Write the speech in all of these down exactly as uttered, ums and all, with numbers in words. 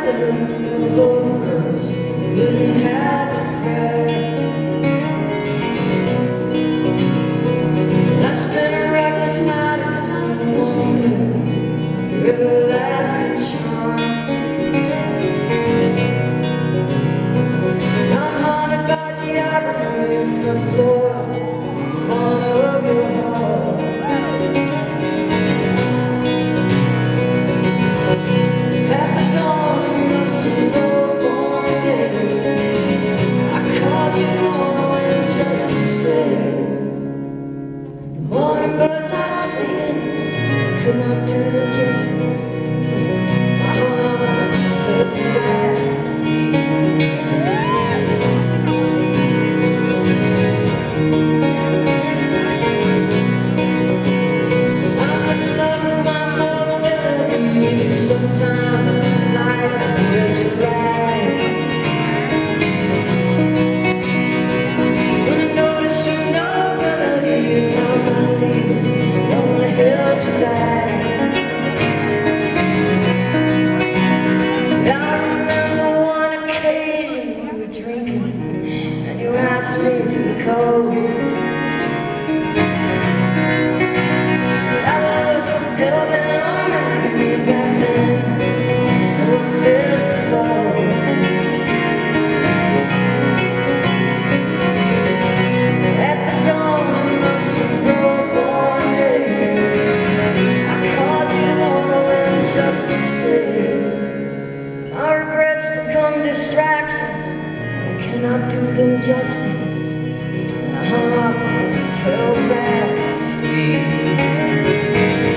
Cannot do them justice. My heart fell back to sleep.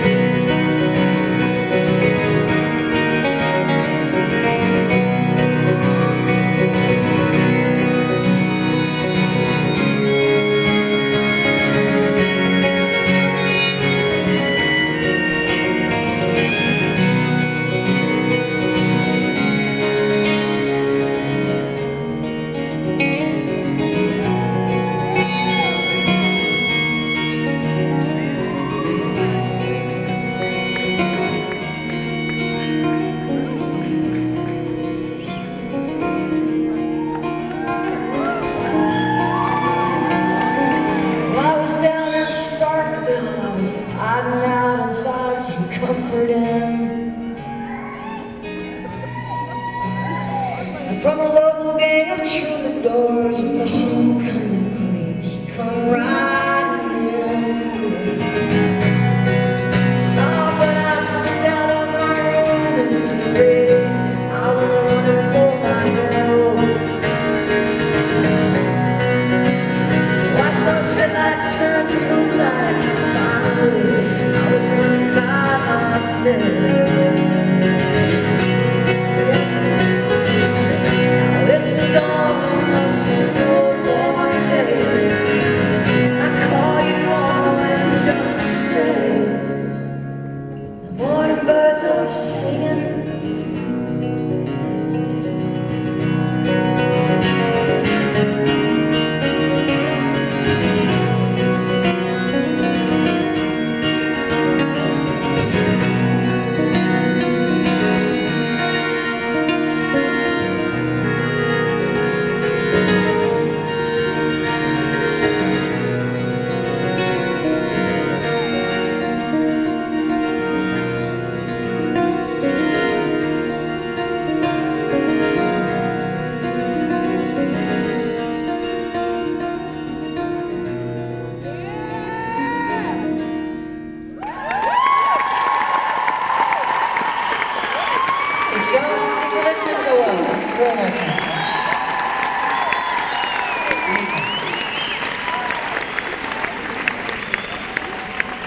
Hiding out inside some comfort inn. And from a local gang of troubadours with a homecoming queen, she come riding in. Oh, but I slipped out of my room into the rain. I went running for my health. I saw streetlights turn to moonlight. I was running by myself. It's the dawn of some old warm day. I call you on just to say the morning birds are singing. Thanks for listening so well. It's very nice.